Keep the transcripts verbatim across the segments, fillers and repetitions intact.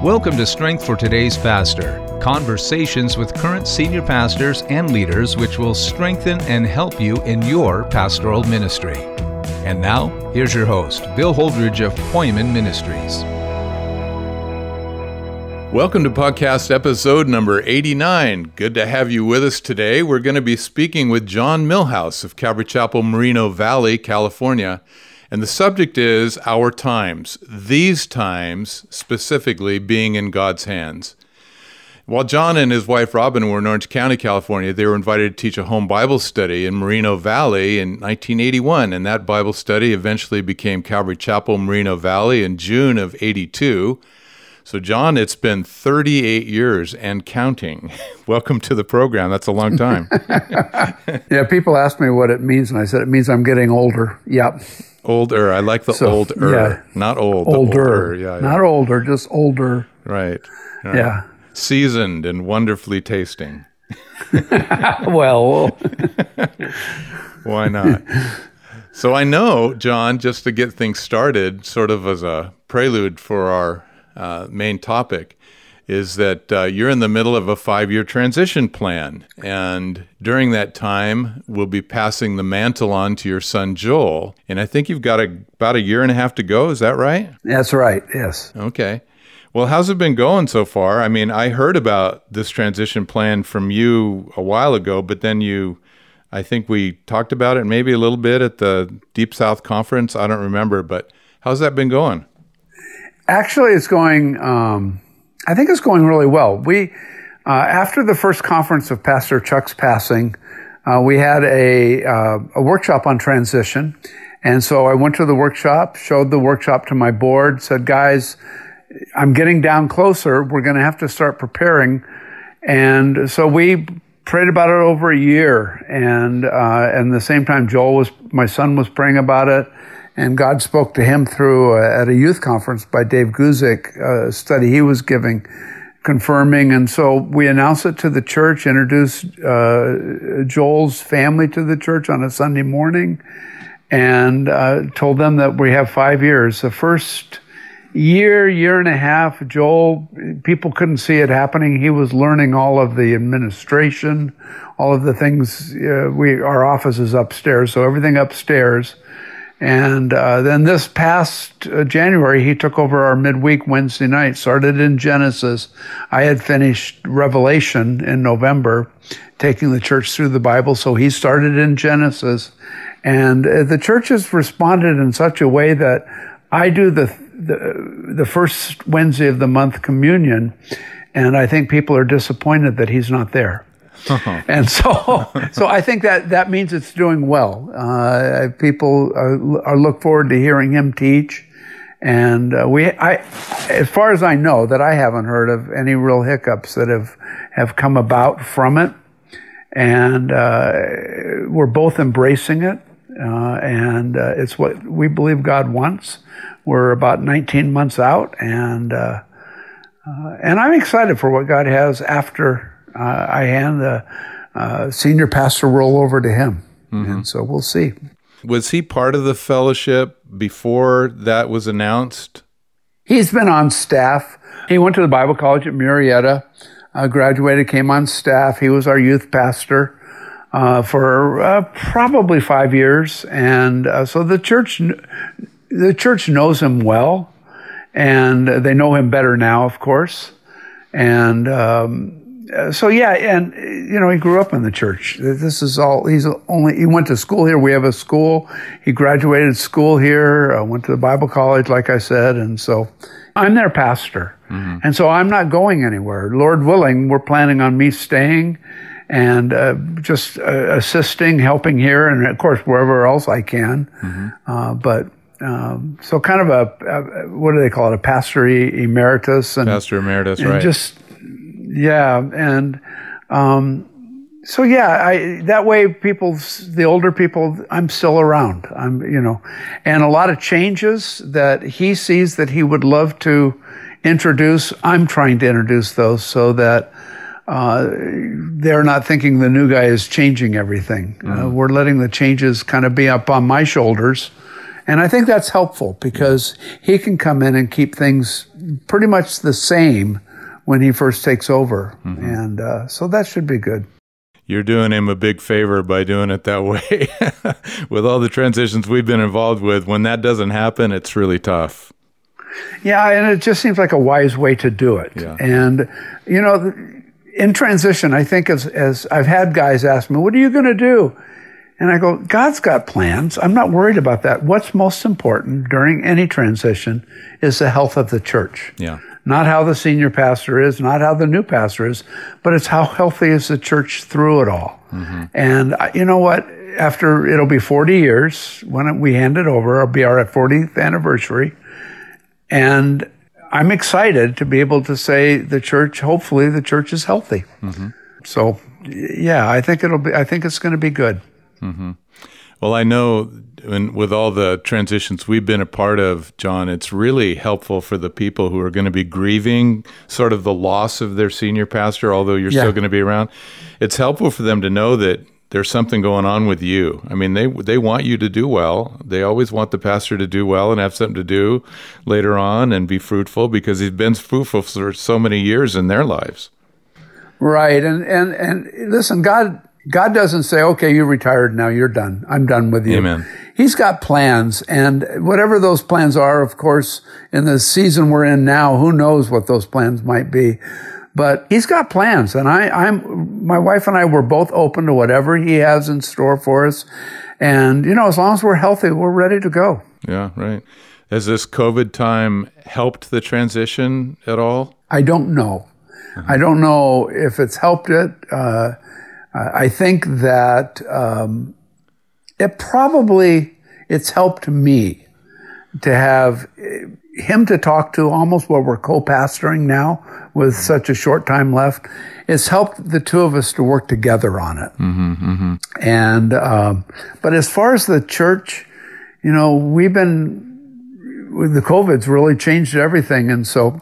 Welcome to Strength for Today's Pastor, conversations with current senior pastors and leaders which will strengthen and help you in your pastoral ministry. And now, here's your host, Bill Holdridge of Poimen Ministries. Welcome to podcast episode number eighty-nine. Good to have you with us today. We're going to be speaking with John Milhouse of Calvary Chapel, Moreno Valley, California. And the subject is our times, these times specifically being in God's hands. While John and his wife Robin were in Orange County, California, they were invited to teach a home Bible study in Moreno Valley in nineteen eighty-one. And that Bible study eventually became Calvary Chapel, Moreno Valley in June of eighty-two. So, John, it's been thirty-eight years and counting. Welcome to the program. That's a long time. Yeah, people ask me what it means, and I said it means I'm getting older. Yep. Older. I like the so, older. Yeah. Not old. Older. older. Yeah, yeah. Not older, just older. Right. right. Yeah. Seasoned and wonderfully tasting. Well. Why not? So I know, John, just to get things started, sort of as a prelude for our uh, main topic, is that uh, you're in the middle of a five-year transition plan. And during that time, we'll be passing the mantle on to your son, Joel. And I think you've got a, about a year and a half to go. Is that right? That's right, yes. Okay. Well, how's it been going so far? I mean, I heard about this transition plan from you a while ago, but then you, I think we talked about it maybe a little bit at the Deep South Conference. I don't remember, but how's that been going? Actually, it's going... Um I think it's going really well. We, uh, after the first conference of Pastor Chuck's passing, uh, we had a, uh, a workshop on transition. And so I went to the workshop, showed the workshop to my board, said, guys, I'm getting down closer. We're going to have to start preparing. And so we prayed about it over a year. And, uh, and the same time, Joel was, my son was praying about it. And God spoke to him through, uh, at a youth conference by Dave Guzik, a study he was giving, confirming. And so we announced it to the church, introduced uh, Joel's family to the church on a Sunday morning, and uh, told them that we have five years. The first year, year and a half, Joel, people couldn't see it happening. He was learning all of the administration, all of the things. Uh, we our office is upstairs, so everything upstairs. And uh, then this past uh, January, he took over our midweek Wednesday night, started in Genesis. I had finished Revelation in November, taking the church through the Bible, so he started in Genesis. And uh, the church has responded in such a way that I do the, the, the first Wednesday of the month communion, and I think people are disappointed that he's not there. Uh-huh. And so, so I think that, that means it's doing well. Uh, people are, are look forward to hearing him teach. And uh, we, I, as far as I know, that I haven't heard of any real hiccups that have, have come about from it. And uh, we're both embracing it. Uh, and uh, it's what we believe God wants. We're about nineteen months out. And, uh, uh, and I'm excited for what God has after Uh, I hand the uh, senior pastor role over to him. Mm-hmm. And so we'll see. Was he part of the fellowship before that was announced? He's been on staff. He went to the Bible college at Murrieta, uh, graduated, came on staff. He was our youth pastor uh, for uh, probably five years. And uh, so the church, the church knows him well, and they know him better now, of course. And um Uh, so yeah, and you know, he grew up in the church. This is all, he's only, he went to school here. We have a school. He graduated school here, uh, went to the Bible college, like I said. And so I'm their pastor. Mm-hmm. And so I'm not going anywhere. Lord willing, we're planning on me staying and uh, just uh, assisting, helping here, and of course, wherever else I can. Mm-hmm. Uh, but um, so kind of a, a, what do they call it? A pastor emeritus. And, pastor emeritus, and right. Just, Yeah, and um, so yeah, I, that way people, the older people, I'm still around. I'm, you know, and a lot of changes that he sees that he would love to introduce, I'm trying to introduce those so that uh, they're not thinking the new guy is changing everything. Mm. Uh, we're letting the changes kind of be up on my shoulders And I think that's helpful because he can come in and keep things pretty much the same when he first takes over. Mm-hmm. And uh, so that should be good. You're doing him a big favor by doing it that way. With all the transitions we've been involved with, when that doesn't happen, it's really tough. Yeah, and it just seems like a wise way to do it. Yeah. And, you know, in transition, I think as, as I've had guys ask me, what are you going to do? And I go, God's got plans. I'm not worried about that. What's most important during any transition is the health of the church. Yeah. Not how the senior pastor is, not how the new pastor is, but it's how healthy is the church through it all. Mm-hmm. And you know what? After, it'll be forty years when we hand it over. It'll be our fortieth anniversary. And I'm excited to be able to say the church, hopefully the church is healthy. Mm-hmm. So, yeah, I think it'll be, I think it's going to be good. Mm-hmm. Well, I know and with all the transitions we've been a part of, John, it's really helpful for the people who are going to be grieving sort of the loss of their senior pastor, although you're yeah. still going to be around. It's helpful for them to know that there's something going on with you. I mean, they they want you to do well. They always want the pastor to do well and have something to do later on and be fruitful because he's been fruitful for so many years in their lives. Right. And and and listen, God God doesn't say, okay, you retired, now you're done. I'm done with you. Amen. He's got plans, and whatever those plans are, of course, in the season we're in now, who knows what those plans might be. But he's got plans, and I, I'm, my wife and I were both open to whatever he has in store for us. And, you know, as long as we're healthy, we're ready to go. Yeah, right. Has this COVID time helped the transition at all? I don't know. Mm-hmm. I don't know if it's helped it. Uh, I think that um, it probably, it's helped me to have him to talk to almost what we're co-pastoring now with such a short time left. It's helped the two of us to work together on it. Mm-hmm, mm-hmm. And, um, but as far as the church, you know, we've been, with the COVID's really changed everything. And so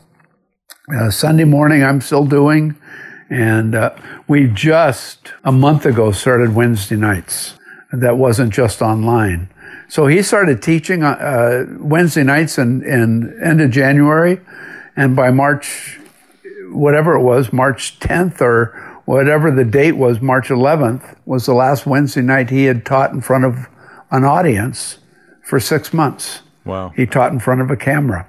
uh, Sunday morning I'm still doing, and uh, we just a month ago started Wednesday nights. That wasn't just online. So he started teaching uh, Wednesday nights in, in end of January, and by March, whatever it was, March tenth or whatever the date was, March eleventh, was the last Wednesday night he had taught in front of an audience for six months. Wow. He taught in front of a camera.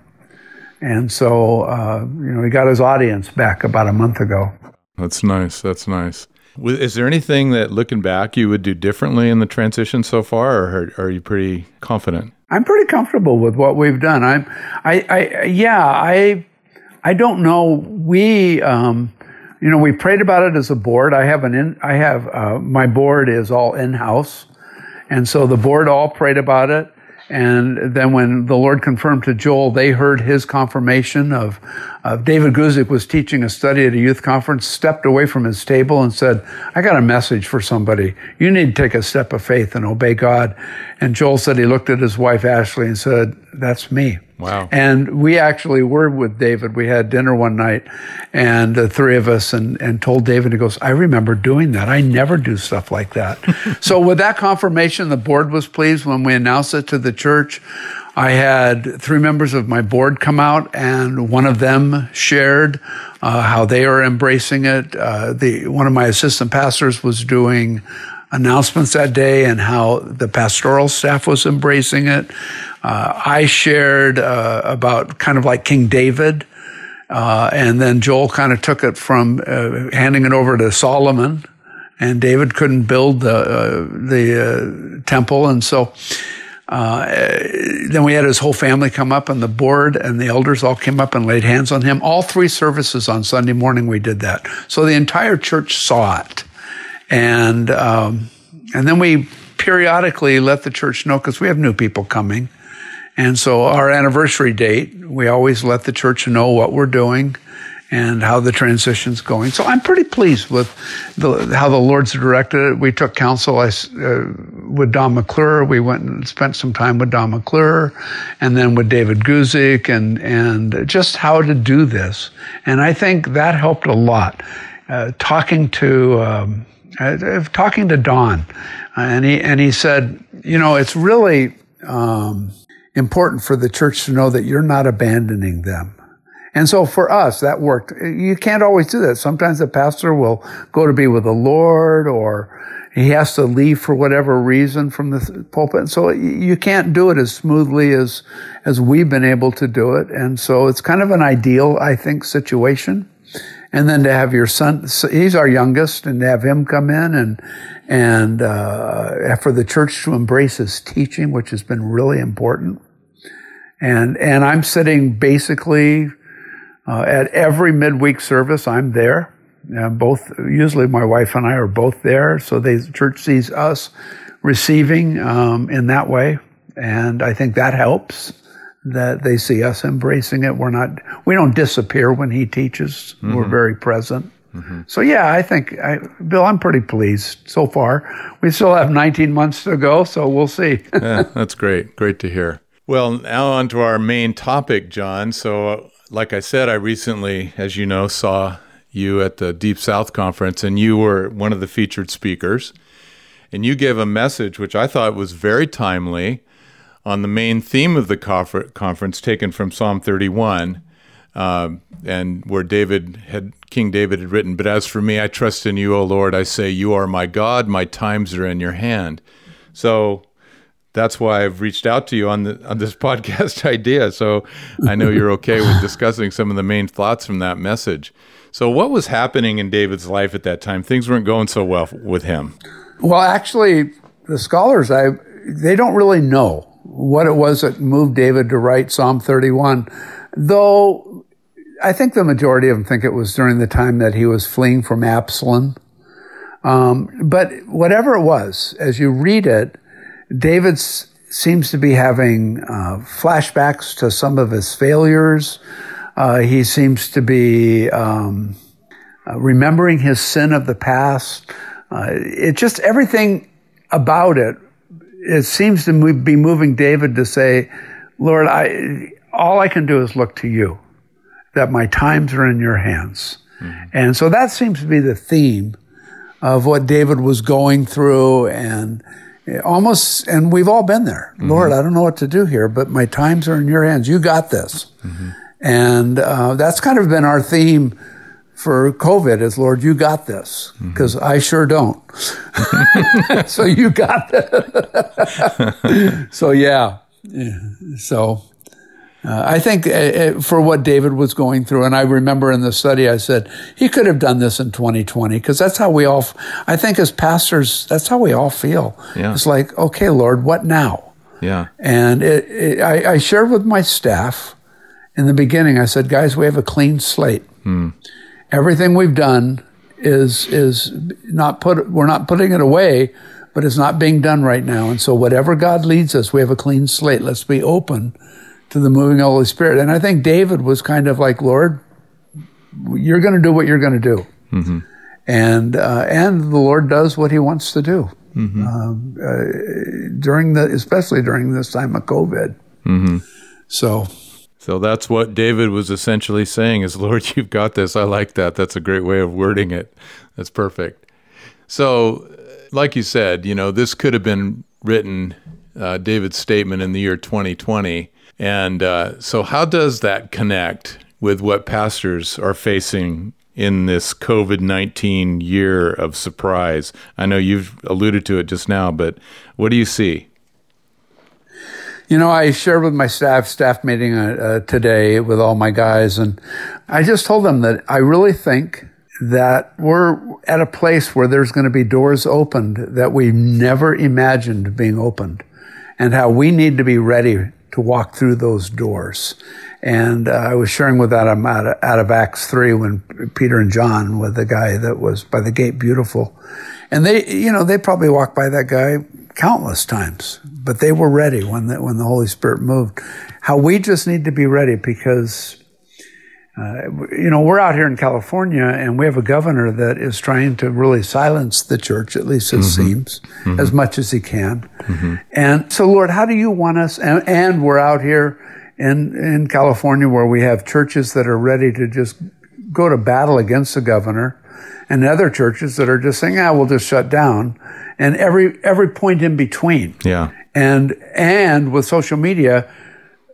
And so, uh, you know, he got his audience back about a month ago. That's nice. That's nice. Is there anything that, looking back, you would do differently in the transition so far, or are you pretty confident? I'm pretty comfortable with what we've done. I'm, I, I, yeah, I, I don't know. We, um, you know, we prayed about it as a board. I have an in, I have, uh, my board is all in-house. And so the board all prayed about it. And then when the Lord confirmed to Joel, they heard his confirmation of, of David Guzik was teaching a study at a youth conference, stepped away from his table and said, I got a message for somebody. You need to take a step of faith and obey God. And Joel said he looked at his wife, Ashley, and said, that's me. Wow. And we actually were with David. We had dinner one night, and the three of us, and, and told David, he goes, I remember doing that. I never do stuff like that. So with that confirmation, the board was pleased when we announced it to the church. I had three members of my board come out, and one of them shared uh, how they are embracing it. Uh, the one of my assistant pastors was doing announcements that day and how the pastoral staff was embracing it. Uh, I shared uh, about kind of like King David, uh, and then Joel kind of took it from uh, handing it over to Solomon, and David couldn't build the uh, the uh, temple, and so uh, then we had his whole family come up, and the board and the elders all came up and laid hands on him. All three services on Sunday morning we did that, so the entire church saw it. And um, and then we periodically let the church know, because we have new people coming. And so our anniversary date, we always let the church know what we're doing and how the transition's going. So I'm pretty pleased with the, how the Lord's directed it. We took counsel I, uh, with Don McClure. We went and spent some time with Don McClure, and then with David Guzik, and, and just how to do this. And I think that helped a lot. Uh, talking to... Um, Uh, talking to Don, uh, and he and he said, you know, it's really um, important for the church to know that you're not abandoning them. And so for us, that worked. You can't always do that. Sometimes the pastor will go to be with the Lord, or he has to leave for whatever reason from the pulpit. So you can't do it as smoothly as, as we've been able to do it. And so it's kind of an ideal, I think, situation. And then to have your son, he's our youngest, and to have him come in and, and, uh, for the church to embrace his teaching, which has been really important. And, and I'm sitting basically, uh, at every midweek service. I'm there. Uh, both, usually my wife and I are both there. So they, the church sees us receiving, um, in that way. And I think that helps, that they see us embracing it. We're not, we don't disappear when he teaches. Mm-hmm. We're very present. Mm-hmm. So yeah, I think, I, Bill, I'm pretty pleased so far. We still have nineteen months to go, so we'll see. Yeah, that's great. Great to hear. Well, now on to our main topic, John. So uh, like I said, I recently, as you know, saw you at the Deep South Conference, and you were one of the featured speakers. And you gave a message which I thought was very timely on the main theme of the confer- conference, taken from Psalm thirty-one, uh, and where David had King David had written, "But as for me, I trust in you, O Lord. I say, you are my God. My times are in your hand." So that's why I've reached out to you on the on this podcast idea. So I know you're okay with discussing some of the main thoughts from that message. So what was happening in David's life at that time? Things weren't going so well with him. Well, actually, the scholars, I they don't really know what it was that moved David to write Psalm thirty-one, though I think the majority of them think it was during the time that he was fleeing from Absalom. Um, but whatever it was, as you read it, David s- seems to be having uh, flashbacks to some of his failures. Uh, he seems to be um, uh, remembering his sin of the past. Uh, it just, everything about it, it seems to move, be moving David to say, Lord, I, all I can do is look to you, that my times are in your hands. Mm-hmm. And so that seems to be the theme of what David was going through, and almost, and we've all been there. Mm-hmm. Lord, I don't know what to do here, but my times are in your hands. You got this. Mm-hmm. And uh, that's kind of been our theme for COVID is, Lord, you got this, because mm-hmm. I sure don't. So you got that. So yeah. yeah. So uh, I think uh, for what David was going through, and I remember in the study I said, he could have done this in twenty twenty, because that's how we all, I think as pastors, that's how we all feel. Yeah. It's like, okay, Lord, what now? Yeah. And it, it, I, I shared with my staff in the beginning, I said, guys, we have a clean slate. Hmm. Everything we've done is is not put. We're not putting it away, but it's not being done right now. And so, whatever God leads us, we have a clean slate. Let's be open to the moving of the Holy Spirit. And I think David was kind of like, Lord, you're going to do what you're going to do, mm-hmm. and uh, and the Lord does what He wants to do mm-hmm. um, uh, during the, especially during this time of COVID. Mm-hmm. So. So that's what David was essentially saying is, Lord, you've got this. I like that. That's a great way of wording it. That's perfect. So like you said, you know, this could have been written, uh, David's statement in the year twenty twenty. And uh, so how does that connect with what pastors are facing in this COVID nineteen year of surprise? I know you've alluded to it just now, but what do you see? You know, I shared with my staff, staff meeting uh, today with all my guys, and I just told them that I really think that we're at a place where there's going to be doors opened that we never imagined being opened, and how we need to be ready to walk through those doors. And uh, I was sharing with Adam out of, out of Acts three when Peter and John with the guy that was by the gate beautiful. And they, you know, they probably walked by that guy countless times, but they were ready when the, when the Holy Spirit moved. How we just need to be ready because, uh, you know, we're out here in California and we have a governor that is trying to really silence the church, at least it mm-hmm. seems, mm-hmm. as much as he can. Mm-hmm. And so, Lord, how do you want us? And, and we're out here in, in California where we have churches that are ready to just go to battle against the governor, and other churches that are just saying, ah, we'll just shut down. And every every point in between. Yeah. And and with social media,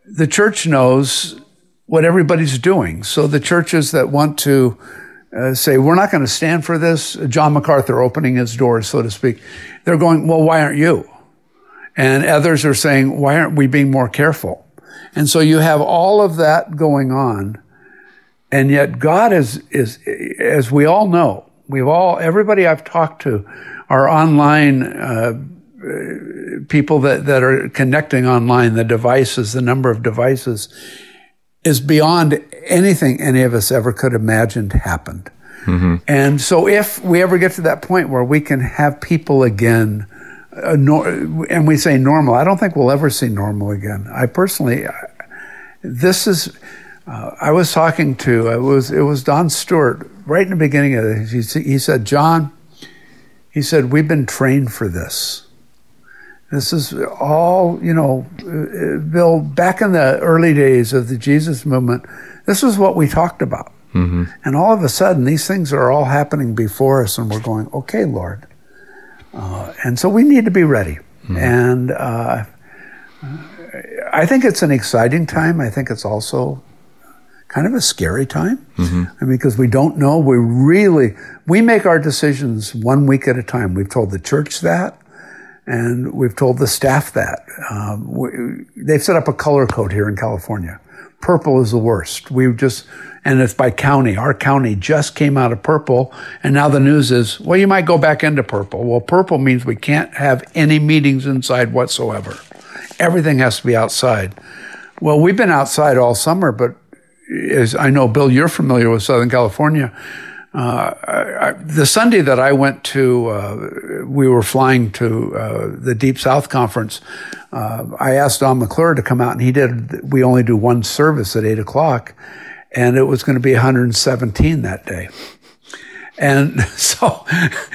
the church knows what everybody's doing. So the churches that want to uh, say, we're not going to stand for this, John MacArthur opening his doors, so to speak, they're going, well, why aren't you? And others are saying, why aren't we being more careful? And so you have all of that going on. And yet God is, is, as we all know, we've all, everybody I've talked to are online uh, people that, that are connecting online, the devices, the number of devices is beyond anything any of us ever could imagine happened. Mm-hmm. And so if we ever get to that point where we can have people again, uh, nor- and we say normal, I don't think we'll ever see normal again. I personally, this is, uh, I was talking to, it was, it was Don Stewart right in the beginning of it. He, he said, John, he said, we've been trained for this. This is all, you know, Bill, back in the early days of the Jesus movement, this was what we talked about. Mm-hmm. And all of a sudden, these things are all happening before us, and we're going, okay, Lord. Uh, and so we need to be ready. Mm-hmm. And uh, I think it's an exciting time. I think it's also kind of a scary time. Mm-hmm. I mean, because we don't know. We really, we make our decisions one week at a time. We've told the church that. And we've told the staff that. Um, we, they've set up a color code here in California. Purple is the worst. We've just, and it's by county. Our county just came out of purple, and now the news is, well, you might go back into purple. Well, purple means we can't have any meetings inside whatsoever. Everything has to be outside. Well, we've been outside all summer, but as I know, Bill, you're familiar with Southern California. Uh, I, I, the Sunday that I went to, uh, we were flying to uh, the Deep South Conference. Uh, I asked Don McClure to come out, and he did. We only do one service at eight o'clock, and it was going to be one hundred seventeen that day. And so,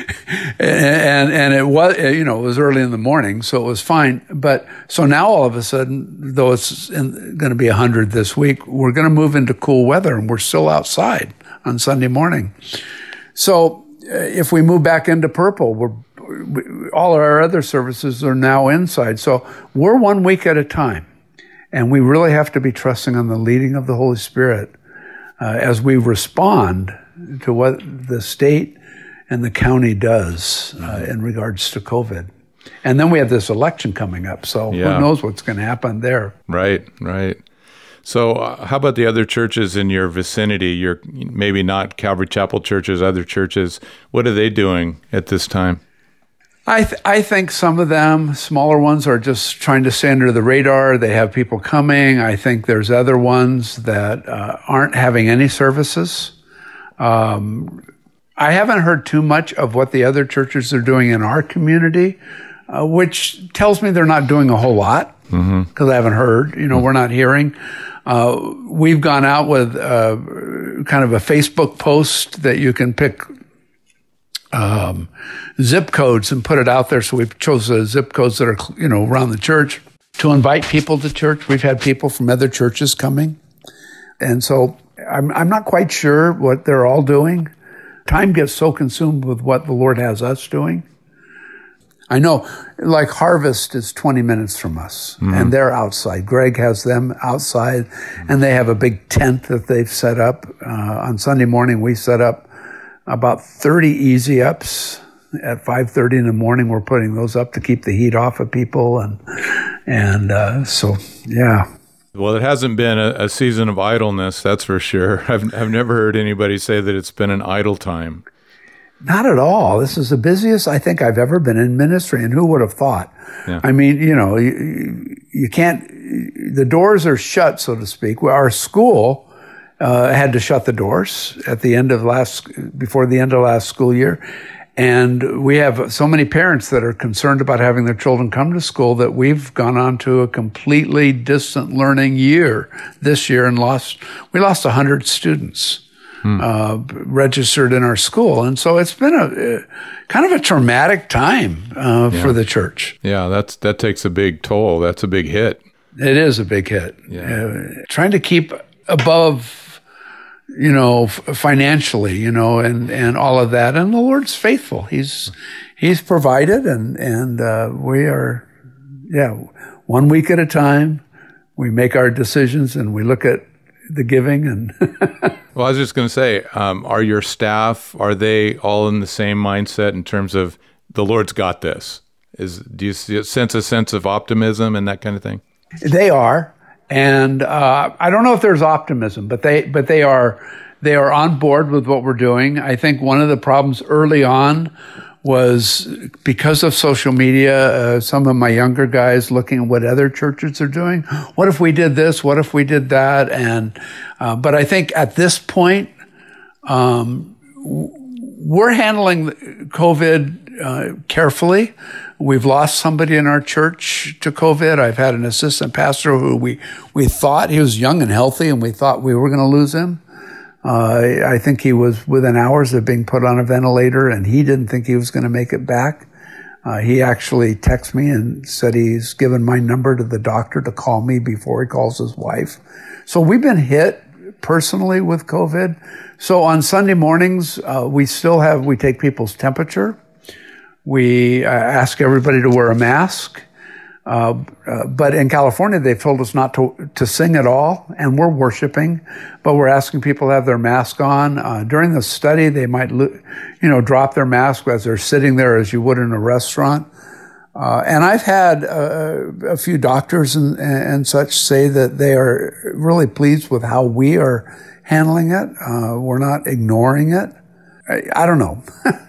and and it was, you know, it was early in the morning, so it was fine. But so now all of a sudden, though it's in, going to be one hundred this week, we're going to move into cool weather, and we're still outside on Sunday morning. So uh, if we move back into purple, we're, we, all of our other services are now inside. So we're one week at a time. And we really have to be trusting on the leading of the Holy Spirit uh, as we respond to what the state and the county does uh, in regards to COVID. And then we have this election coming up. So yeah. Who knows what's going to happen there. Right, right. So uh, how about the other churches in your vicinity? Your maybe not Calvary Chapel churches, other churches. What are they doing at this time? I th- I think some of them, smaller ones, are just trying to stay under the radar. They have people coming. I think there's other ones that uh, aren't having any services. Um, I haven't heard too much of what the other churches are doing in our community, uh, which tells me they're not doing a whole lot because mm-hmm. I haven't heard. You know, mm-hmm. we're not hearing. Uh, we've gone out with uh, kind of a Facebook post that you can pick um, zip codes and put it out there. So we've chosen zip codes that are, you know, around the church to invite people to church. We've had people from other churches coming. And so I'm, I'm not quite sure what they're all doing. Time gets so consumed with what the Lord has us doing. I know, like Harvest is twenty minutes from us, mm-hmm. and they're outside. Greg has them outside, mm-hmm. and they have a big tent that they've set up. Uh, on Sunday morning, we set up about thirty easy ups at five thirty in the morning. We're putting those up to keep the heat off of people, and and uh, so, yeah. Well, it hasn't been a, a season of idleness, that's for sure. I've I've never heard anybody say that it's been an idle time. Not at all. This is the busiest I think I've ever been in ministry, and who would have thought? Yeah. I mean, you know, you, you can't, the doors are shut, so to speak. Our school uh, had to shut the doors at the end of last, before the end of last school year. And we have so many parents that are concerned about having their children come to school that we've gone on to a completely distant learning year this year and lost, we lost one hundred students. Hmm. Uh, registered in our school. And so it's been a, a kind of a traumatic time uh, yeah. for the church. Yeah, that's that takes a big toll. That's a big hit. It is a big hit. Yeah. Uh, trying to keep above, you know, f- financially, you know, and, and all of that. And the Lord's faithful. He's He's provided, and, and uh, we are, yeah, one week at a time, we make our decisions and we look at the giving. And well, I was just going to say, um, are your staff, are they all in the same mindset in terms of the Lord's got this? Is do you see, sense a sense of optimism and that kind of thing? They are, and uh, I don't know if there's optimism, but they but they are they are on board with what we're doing. I think one of the problems early on was because of social media, uh, some of my younger guys looking at what other churches are doing. What if we did this? What if we did that? And uh, but I think at this point, um, we're handling COVID uh, carefully. We've lost somebody in our church to COVID. I've had an assistant pastor who we, we thought he was young and healthy, and we thought we were going to lose him. Uh, I think he was within hours of being put on a ventilator, and he didn't think he was going to make it back. Uh, he actually texted me and said he's given my number to the doctor to call me before he calls his wife. So we've been hit personally with COVID. So on Sunday mornings, uh, we still have, we take people's temperature. We uh, ask everybody to wear a mask. Uh, uh, but in California, they've told us not to to sing at all, and we're worshiping, but we're asking people to have their mask on. Uh, during the study, they might, lo- you know, drop their mask as they're sitting there as you would in a restaurant. Uh, and I've had uh, a few doctors and, and such say that they are really pleased with how we are handling it. Uh, we're not ignoring it. I, I don't know.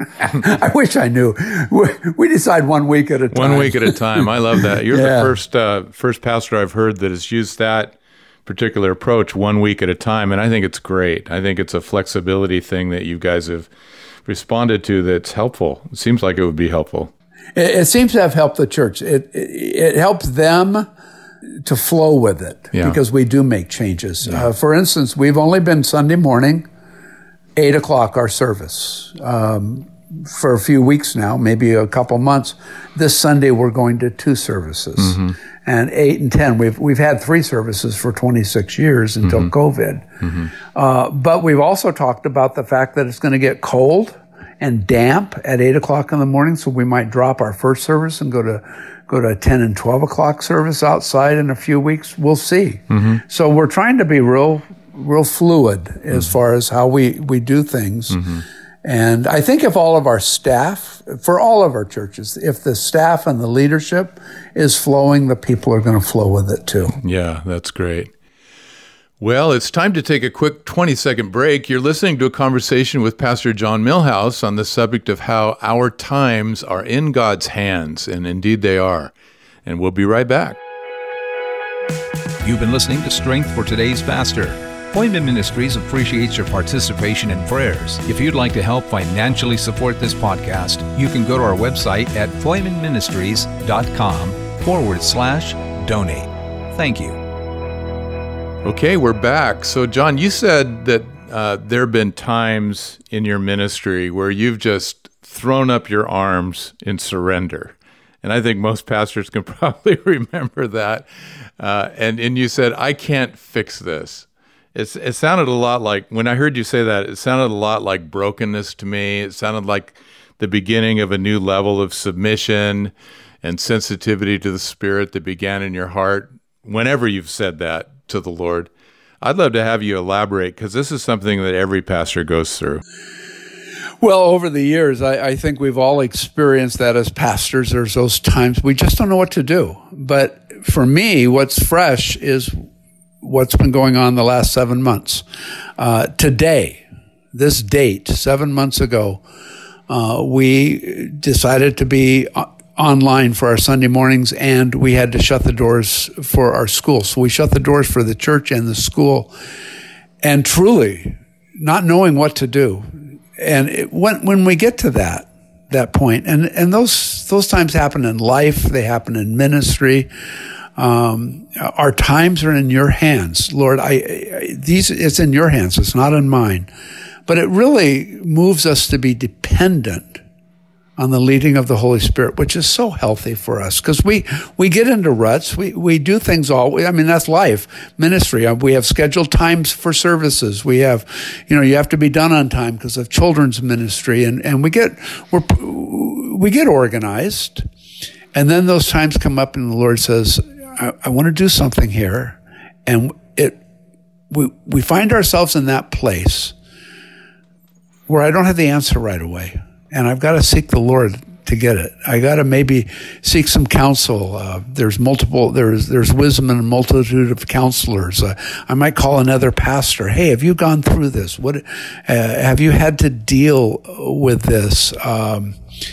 I wish I knew. We, we decide one week at a time. One week at a time. I love that. You're yeah. the first uh, first pastor I've heard that has used that particular approach, one week at a time, and I think it's great. I think it's a flexibility thing that you guys have responded to that's helpful. It seems like it would be helpful. It, it seems to have helped the church. It, it, it helps them to flow with it yeah. because we do make changes. Yeah. Uh, for instance, we've only been Sunday morning, eight o'clock our service. Um, for a few weeks now, maybe a couple months. This Sunday we're going to two services. Mm-hmm. And eight and ten, we've we've had three services for twenty-six years until mm-hmm. COVID. Mm-hmm. Uh, but we've also talked about the fact that it's going to get cold and damp at eight o'clock in the morning, so we might drop our first service and go to go to a ten and twelve o'clock service outside in a few weeks. We'll see. Mm-hmm. So we're trying to be real real fluid as mm-hmm. far as how we, we do things. Mm-hmm. And I think if all of our staff, for all of our churches, if the staff and the leadership is flowing, the people are going to flow with it too. Yeah, that's great. Well, it's time to take a quick twenty-second break. You're listening to a conversation with Pastor John Milhouse on the subject of how our times are in God's hands, and indeed they are. And we'll be right back. You've been listening to Strength for Today's Pastor. Foyman Ministries appreciates your participation in prayers. If you'd like to help financially support this podcast, you can go to our website at foymanministries.com forward slash donate. Thank you. Okay, we're back. So, John, you said that uh, there have been times in your ministry where you've just thrown up your arms in surrender. And I think most pastors can probably remember that. Uh, and, and you said, I can't fix this. It's, it sounded a lot like, when I heard you say that, it sounded a lot like brokenness to me. It sounded like the beginning of a new level of submission and sensitivity to the Spirit that began in your heart whenever you've said that to the Lord. I'd love to have you elaborate, because this is something that every pastor goes through. Well, over the years, I, I think we've all experienced that as pastors. There's those times we just don't know what to do. But for me, what's fresh is what's been going on the last seven months. Uh, today, this date, seven months ago, uh, we decided to be online for our Sunday mornings, and we had to shut the doors for our school. So we shut the doors for the church and the school, and truly not knowing what to do. And it, when when we get to that that point, and and those those times happen in life, they happen in ministry. Um, our times are in your hands, Lord. I, I these it's in your hands. It's not in mine. But it really moves us to be dependent on the leading of the Holy Spirit, which is so healthy for us, because we we get into ruts. We we do things all. I mean, that's life, ministry. We have scheduled times for services. We have, you know, you have to be done on time because of children's ministry, and and we get we we get organized, and then those times come up, and the Lord says, I, I want to do something here. And it we we find ourselves in that place where I don't have the answer right away, and I've got to seek the Lord to get it. I got to maybe seek some counsel. Uh, there's multiple, there's, there's wisdom in a multitude of counselors. Uh, I might call another pastor. Hey, have you gone through this? What, uh, have you had to deal with this? Um,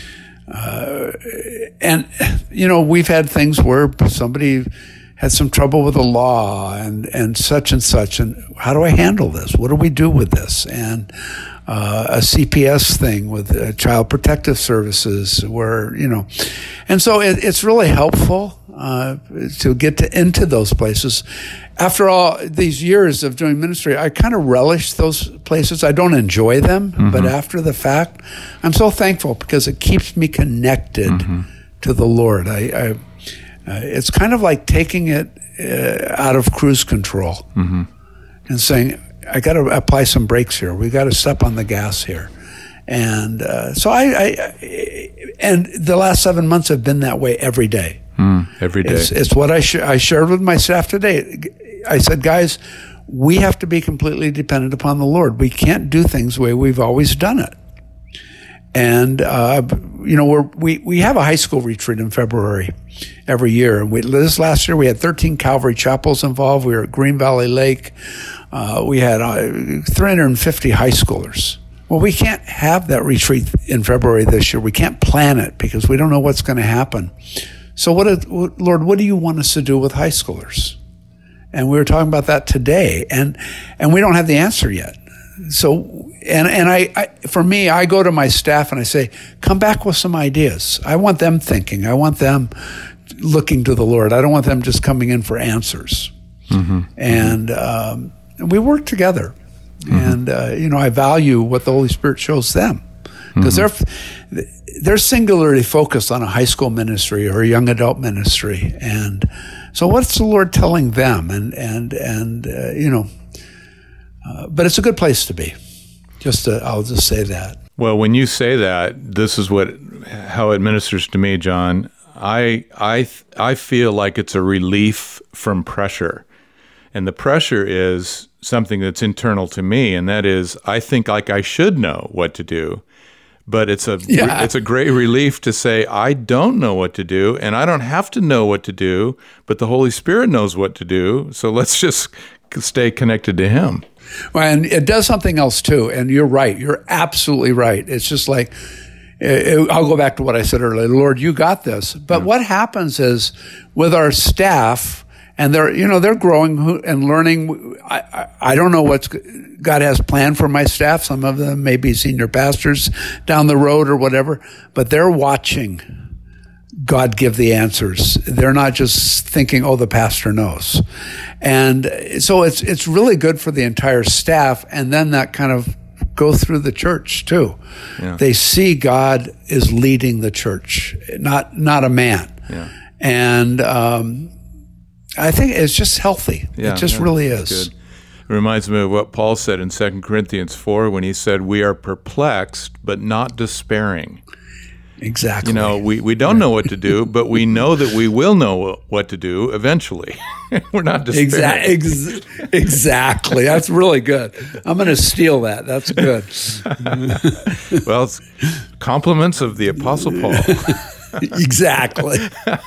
uh, and, you know, we've had things where somebody had some trouble with the law and, and such and such. And how do I handle this? What do we do with this? And, Uh, a C P S thing with uh, Child Protective Services, where, you know, and so it, it's really helpful uh, to get to, into those places. After all these years of doing ministry, I kind of relish those places. I don't enjoy them, mm-hmm. but after the fact, I'm so thankful because it keeps me connected mm-hmm. to the Lord. I, I uh, it's kind of like taking it uh, out of cruise control mm-hmm. and saying, I got to apply some brakes here. We got to step on the gas here. And uh, so I, I, and the last seven months have been that way every day. Mm, every day. It's, it's what I, sh- I shared with my staff today. I said, guys, we have to be completely dependent upon the Lord. We can't do things the way we've always done it. And, uh, you know, we're, we, we have a high school retreat in February every year. And we, this last year we had thirteen Calvary chapels involved. We were at Green Valley Lake. Uh, we had uh, three hundred fifty high schoolers. Well, we can't have that retreat in February this year. We can't plan it because we don't know what's going to happen. So what, did, Lord, what do you want us to do with high schoolers? And we were talking about that today, and, and we don't have the answer yet. So, and, and I, I, for me, I go to my staff and I say, come back with some ideas. I want them thinking. I want them looking to the Lord. I don't want them just coming in for answers. Mm-hmm. And, um, we work together. Mm-hmm. And, uh, you know, I value what the Holy Spirit shows them because mm-hmm. they're, they're singularly focused on a high school ministry or a young adult ministry. And so what's the Lord telling them? And, and, and, uh, you know, uh, but it's a good place to be. Just to, I'll just say that. Well, when you say that, this is what, how it ministers to me, John. I, I, I feel like it's a relief from pressure. And the pressure is something that's internal to me, and that is I think like I should know what to do. But it's a yeah. it's a great relief to say I don't know what to do, and I don't have to know what to do, but the Holy Spirit knows what to do. So let's just stay connected to Him. Well, and it does something else too. And you're right. You're absolutely right. It's just like, I'll go back to what I said earlier. Lord, you got this. But yeah. what happens is with our staff, and they're, you know, they're growing and learning. I, I, I don't know what God has planned for my staff. Some of them may be senior pastors down the road or whatever, but they're watching God give the answers. They're not just thinking, oh, the pastor knows. And so it's, it's really good for the entire staff. And then that kind of go through the church too. Yeah. They see God is leading the church, not, not a man. Yeah. And, um, I think it's just healthy. Yeah, it just yeah, really is. Good. It reminds me of what Paul said in Second Corinthians four when he said, we are perplexed, but not despairing. Exactly. You know, we, we don't know what to do, but we know that we will know what to do eventually. We're not despairing. Exa- ex- exactly. That's really good. I'm going to steal that. That's good. Well, it's compliments of the Apostle Paul. Exactly.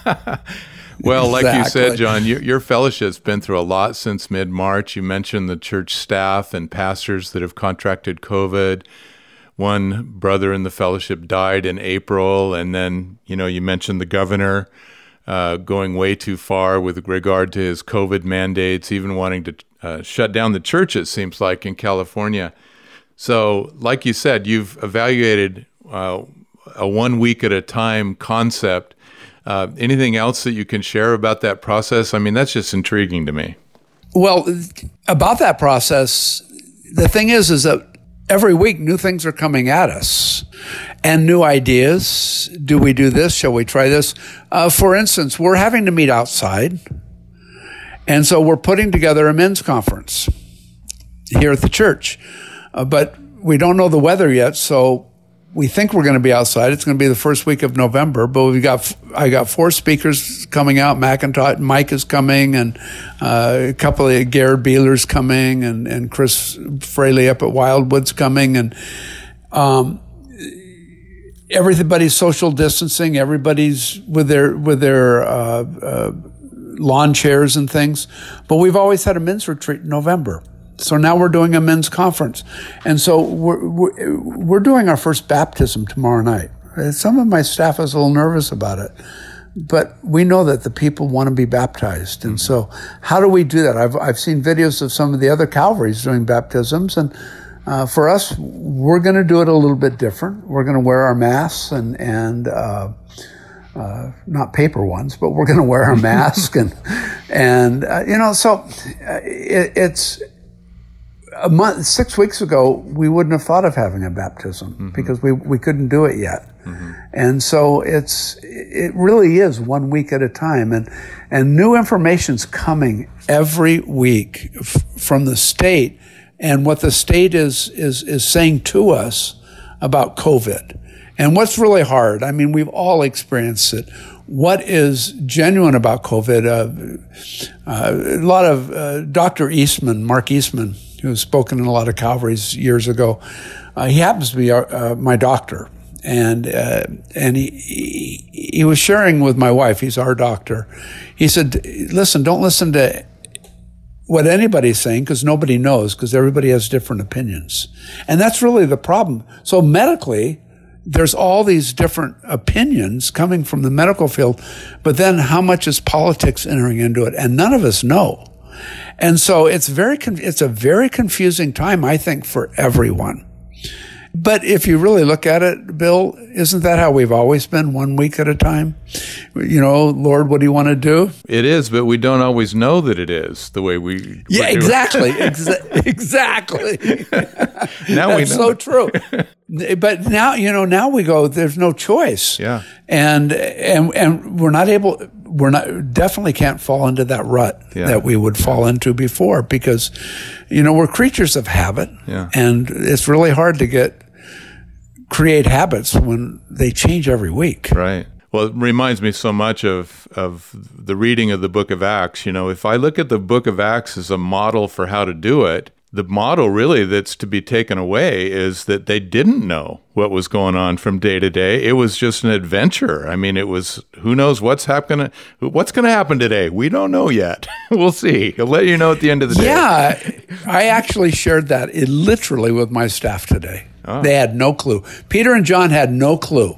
Well, like exactly. you said, John, your, your fellowship's been through a lot since mid-March. You mentioned the church staff and pastors that have contracted COVID. One brother in the fellowship died in April, and then, you know, you mentioned the governor uh, going way too far with regard to his COVID mandates, even wanting to uh, shut down the church, it seems like, in California. So, like you said, you've evaluated uh, a one week at a time concept. Uh, anything else that you can share about that process? I mean, that's just intriguing to me. Well, about that process, the thing is, is that every week new things are coming at us and new ideas. Do we do this? Shall we try this? Uh, for instance, we're having to meet outside. And so we're putting together a men's conference here at the church. Uh, but we don't know the weather yet, so we think we're going to be outside. It's going to be the first week of November, but we've got, I got four speakers coming out. McIntosh, Mike is coming, and uh, a couple of Garrett Beeler's coming, and, and Chris Fraley up at Wildwood's coming, and um, everybody's social distancing. Everybody's with their with their uh, uh, lawn chairs and things. But we've always had a men's retreat in November. So now we're doing a men's conference. And so we're, we're, we're doing our first baptism tomorrow night. Some of my staff is a little nervous about it, but we know that the people want to be baptized. And so how do we do that? I've, I've seen videos of some of the other Calvaries doing baptisms. And uh, for us, we're going to do it a little bit different. We're going to wear our masks and, and uh, uh, not paper ones, but we're going to wear our mask. and, and uh, you know, so uh, it, it's... A month, six weeks ago, we wouldn't have thought of having a baptism mm-hmm. because we, we couldn't do it yet. Mm-hmm. And so it's, it really is one week at a time. And, and new information's coming every week f- from the state and what the state is, is, is saying to us about COVID. And what's really hard, I mean, we've all experienced it. What is genuine about COVID? Uh, uh, a lot of uh, Doctor Eastman, Mark Eastman, who's spoken in a lot of Calvaries years ago, uh, he happens to be our, uh, my doctor, and uh, and he, he he was sharing with my wife. He's our doctor. He said, "Listen, don't listen to what anybody's saying because nobody knows because everybody has different opinions, and that's really the problem." So medically, there's all these different opinions coming from the medical field, but then how much is politics entering into it? And none of us know. And so it's very, it's a very confusing time, I think, for everyone. But if you really look at it, Bill, isn't that how we've always been, one week at a time? You know, Lord, what do you want to do? It is, but we don't always know that it is the way we. Yeah, exactly, Exa- exactly. Now we know. That's so true. But now, you know, now we go, there's no choice. Yeah. And and and we're not able. We're not definitely can't fall into that rut yeah. that we would fall into before because, you know, we're creatures of habit, yeah. and it's really hard to get create habits when they change every week. Right. Well, it reminds me so much of of the reading of the Book of Acts. You know, if I look at the Book of Acts as a model for how to do it, the model really that's to be taken away is that they didn't know what was going on from day to day. It was just an adventure. I mean, it was, who knows what's happening, what's going to happen today? We don't know yet. We'll see. I'll let you know at the end of the day. Yeah, I actually shared that literally with my staff today. Oh. They had no clue. Peter and John had no clue.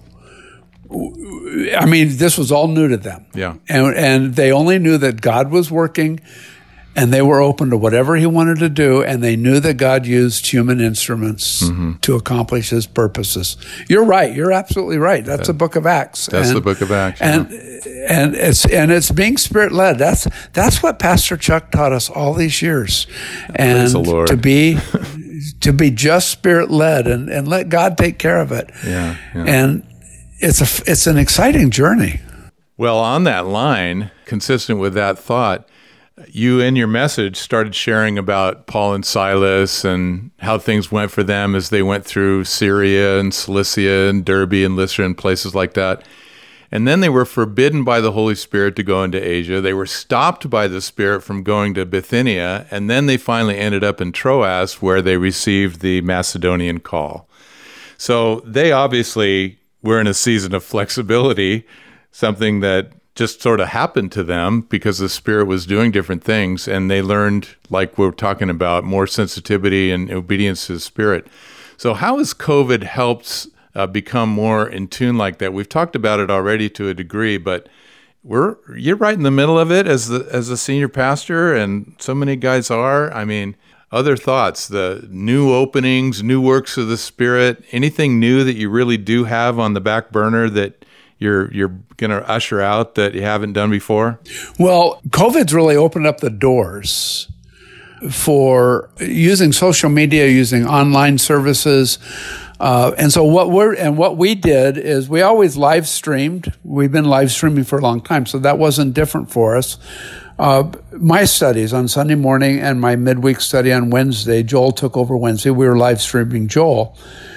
I mean, this was all new to them. Yeah. And, and they only knew that God was working, and they were open to whatever he wanted to do, and they knew that God used human instruments mm-hmm. to accomplish his purposes. You're right. You're absolutely right. That's that, the Book of Acts. That's and, the Book of Acts. And yeah. and it's and it's being Spirit-led. That's that's what Pastor Chuck taught us all these years. And praise the Lord. to be to be just Spirit-led and, and let God take care of it. Yeah, yeah. And it's a it's an exciting journey. Well, on that line, consistent with that thought, you in your message started sharing about Paul and Silas and how things went for them as they went through Syria and Cilicia and Derbe and Lystra and places like that. And then they were forbidden by the Holy Spirit to go into Asia. They were stopped by the Spirit from going to Bithynia. And then they finally ended up in Troas, where they received the Macedonian call. So they obviously were in a season of flexibility, something that just sort of happened to them because the Spirit was doing different things, and they learned, like we're talking about, more sensitivity and obedience to the Spirit. So how has COVID helped uh, become more in tune like that? We've talked about it already to a degree, but we're you're right in the middle of it as the as a senior pastor, and so many guys are. I mean, other thoughts, the new openings, new works of the Spirit, anything new that you really do have on the back burner that you're you're going to usher out that you haven't done before? Well, COVID's really opened up the doors for using social media, using online services. Uh, and so what we're and what we did is we always live streamed. We've been live streaming for a long time, so that wasn't different for us. Uh, my studies on Sunday morning and my midweek study on Wednesday, Joel took over Wednesday. We were live streaming Joel.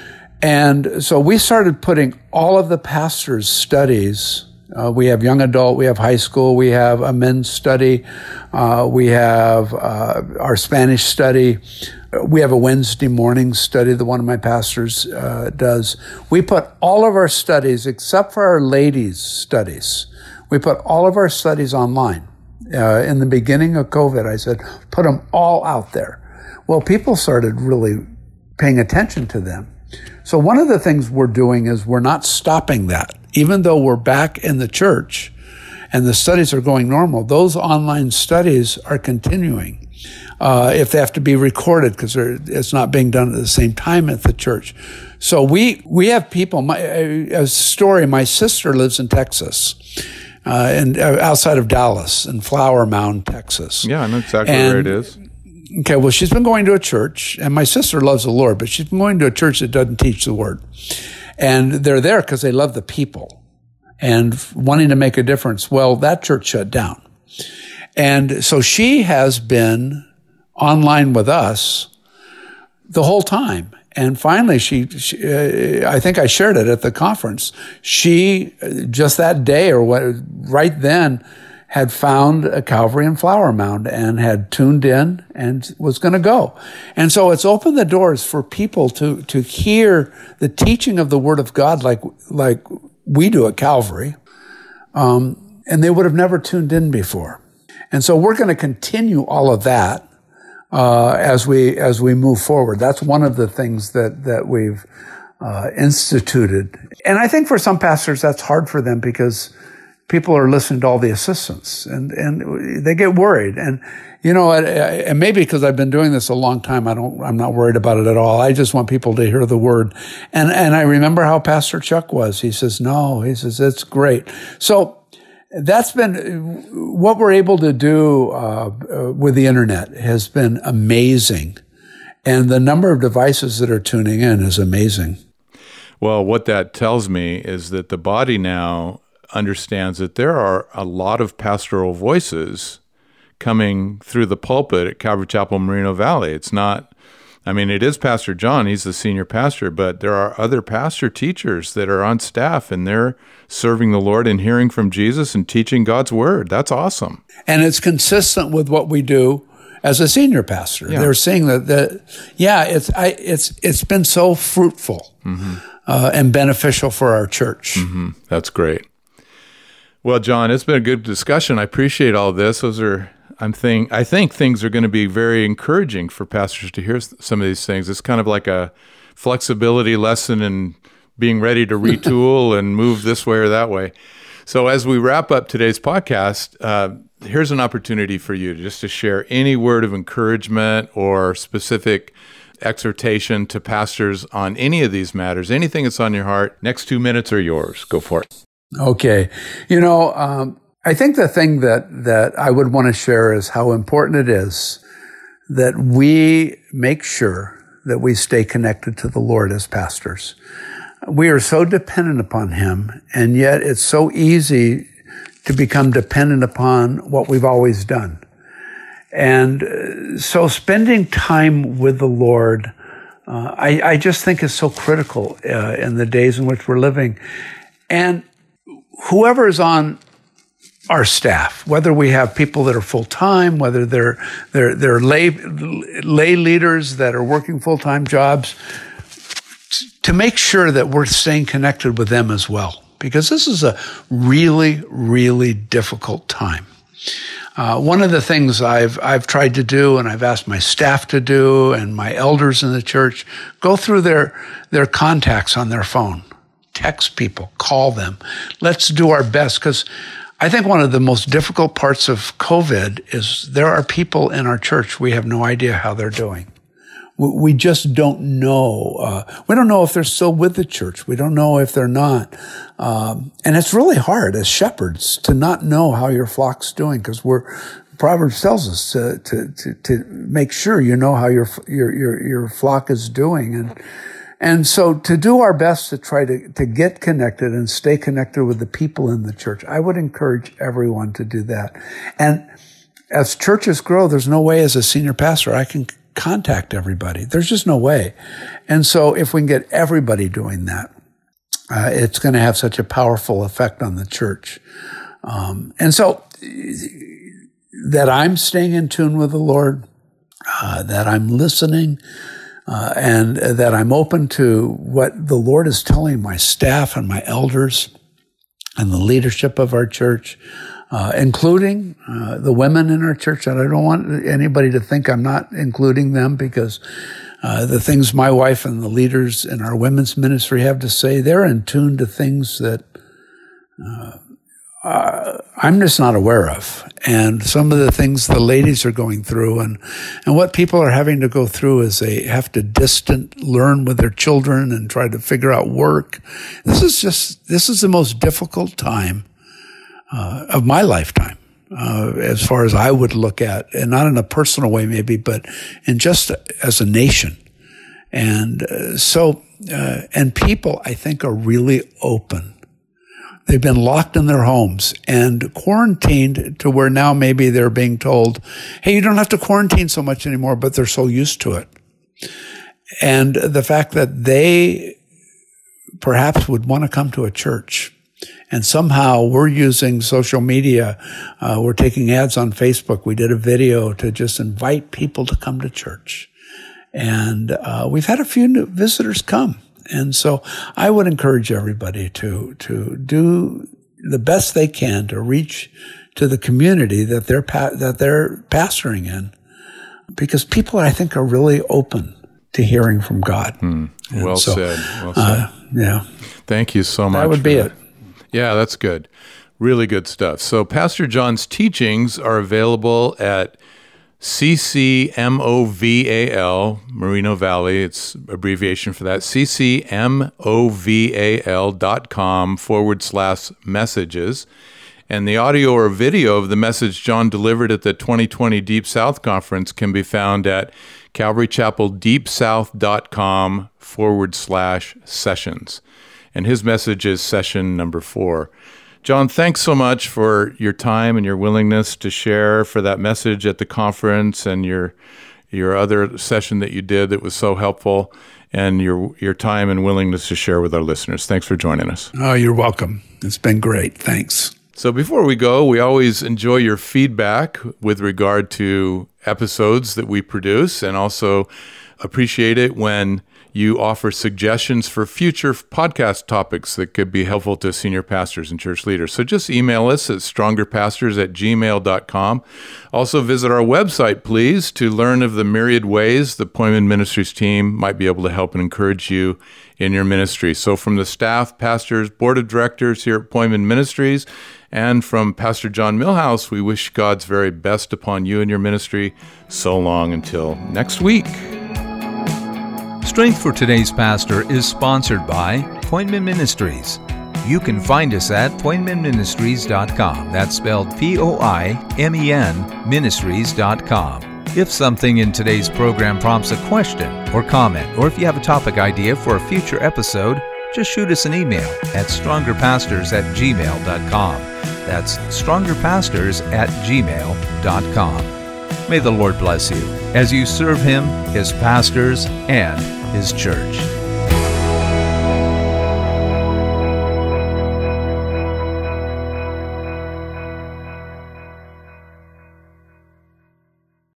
And so we started putting all of the pastors' studies. Uh, we have young adult, we have high school, we have a men's study, uh, we have uh, our Spanish study, we have a Wednesday morning study that one of my pastors uh, does. We put all of our studies, except for our ladies' studies, we put all of our studies online. Uh, in the beginning of COVID, I said, put them all out there. Well, people started really paying attention to them. So one of the things we're doing is we're not stopping that. Even though we're back in the church and the studies are going normal, those online studies are continuing. Uh, if they have to be recorded because it's not being done at the same time at the church. So we, we have people, my, a story, my sister lives in Texas, uh, and uh, outside of Dallas in Flower Mound, Texas. Yeah, I know exactly and, where it is. Okay, well, she's been going to a church, and my sister loves the Lord, but she's been going to a church that doesn't teach the word. And they're there because they love the people and wanting to make a difference. Well, that church shut down. And so she has been online with us the whole time. And finally, she, she uh, I think I shared it at the conference. She, just that day or what, right then, had found a Calvary in Flower Mound and had tuned in and was going to go. And so it's opened the doors for people to, to hear the teaching of the Word of God like, like we do at Calvary. Um, and they would have never tuned in before. And so we're going to continue all of that, uh, as we, as we move forward. That's one of the things that, that we've, uh, instituted. And I think for some pastors, that's hard for them because people are listening to all the assistants and, and they get worried. And, you know, and maybe because I've been doing this a long time, I don't, I'm not worried about it at all. I just want people to hear the word. And, and I remember how Pastor Chuck was. He says, no, he says, it's great. So that's been what we're able to do, uh, with the internet has been amazing. And the number of devices that are tuning in is amazing. Well, what that tells me is that the body now understands that there are a lot of pastoral voices coming through the pulpit at Calvary Chapel, Moreno Valley. It's not, I mean, it is Pastor John, he's the senior pastor, but there are other pastor teachers that are on staff and they're serving the Lord and hearing from Jesus and teaching God's word. That's awesome. And it's consistent with what we do as a senior pastor. Yeah. They're seeing that, that yeah, it's, I, it's, it's been so fruitful, mm-hmm. uh, and beneficial for our church. Mm-hmm. That's great. Well, John, it's been a good discussion. I appreciate all this. Those are, I'm think, I think things are going to be very encouraging for pastors to hear some of these things. It's kind of like a flexibility lesson in being ready to retool and move this way or that way. So as we wrap up today's podcast, uh, here's an opportunity for you just to share any word of encouragement or specific exhortation to pastors on any of these matters, anything that's on your heart. Next two minutes are yours. Go for it. Okay. You know, um, I think the thing that, that I would want to share is how important it is that we make sure that we stay connected to the Lord as pastors. We are so dependent upon Him, and yet it's so easy to become dependent upon what we've always done. And so spending time with the Lord, uh, I, I just think is so critical uh, in the days in which we're living. And whoever is on our staff, whether we have people that are full-time, whether they're, they're, they're lay, lay leaders that are working full-time jobs, to make sure that we're staying connected with them as well. Because this is a really, really difficult time. Uh, one of the things I've, I've tried to do, and I've asked my staff to do, and my elders in the church, go through their, their contacts on their phone. Text people, call them. Let's do our best, because I think one of the most difficult parts of COVID is there are people in our church, we have no idea how they're doing. We just don't know. Uh, we don't know if they're still with the church. We don't know if they're not. Um, and it's really hard as shepherds to not know how your flock's doing, because we're, Proverbs tells us to, to, to, to make sure you know how your, your, your, your flock is doing. And, and so to do our best to try to, to get connected and stay connected with the people in the church, I would encourage everyone to do that. And as churches grow, there's no way as a senior pastor I can contact everybody. There's just no way. And so if we can get everybody doing that, uh, it's going to have such a powerful effect on the church. Um, and so that I'm staying in tune with the Lord, uh, that I'm listening, uh, and that I'm open to what the Lord is telling my staff and my elders and the leadership of our church, uh, including uh, the women in our church. And I don't want anybody to think I'm not including them, because uh, the things my wife and the leaders in our women's ministry have to say, they're in tune to things that uh, Uh, I'm just not aware of. And some of the things the ladies are going through, and, and what people are having to go through as they have to distant learn with their children and try to figure out work. This is just, this is the most difficult time uh, of my lifetime, uh, as far as I would look at, and not in a personal way maybe, but in just as a nation. And uh, so, uh, and people, I think, are really open. They've been locked in their homes and quarantined to where now maybe they're being told, hey, you don't have to quarantine so much anymore, but they're so used to it. And the fact that they perhaps would want to come to a church, and somehow we're using social media, uh, we're taking ads on Facebook, we did a video to just invite people to come to church. And uh, we've had a few new visitors come. And so I would encourage everybody to, to do the best they can to reach to the community that they're, pa- that they're pastoring in, because people, I think, are really open to hearing from God. Hmm. Well so, said. Well said. Uh, yeah. Thank you so much. That would be that. it. Yeah, that's good. Really good stuff. So Pastor John's teachings are available at C C M O V A L, Moreno Valley, it's abbreviation for that, C C M O V A L dot com forward slash messages. And the audio or video of the message John delivered at the twenty twenty Deep South Conference can be found at Calvary Chapel Deep South dot com forward slash sessions. And his message is session number four. John, thanks so much for your time and your willingness to share, for that message at the conference, and your your other session that you did that was so helpful, and your your time and willingness to share with our listeners. Thanks for joining us. Oh, you're welcome. It's been great. Thanks. So before we go, we always enjoy your feedback with regard to episodes that we produce, and also appreciate it when you offer suggestions for future podcast topics that could be helpful to senior pastors and church leaders. So just email us at stronger pastors at gmail dot com. Also visit our website, please, to learn of the myriad ways the Poimen Ministries team might be able to help and encourage you in your ministry. So from the staff, pastors, board of directors here at Poimen Ministries, and from Pastor John Milhouse, we wish God's very best upon you and your ministry. So long until next week. Strength for Today's Pastor is sponsored by Poimen Ministries. You can find us at poimen ministries dot com. That's spelled P O I M E N ministries dot com. If something in today's program prompts a question or comment, or if you have a topic idea for a future episode, just shoot us an email at stronger pastors at gmail dot com. That's stronger pastors at gmail dot com. May the Lord bless you as you serve Him, His pastors, and His church.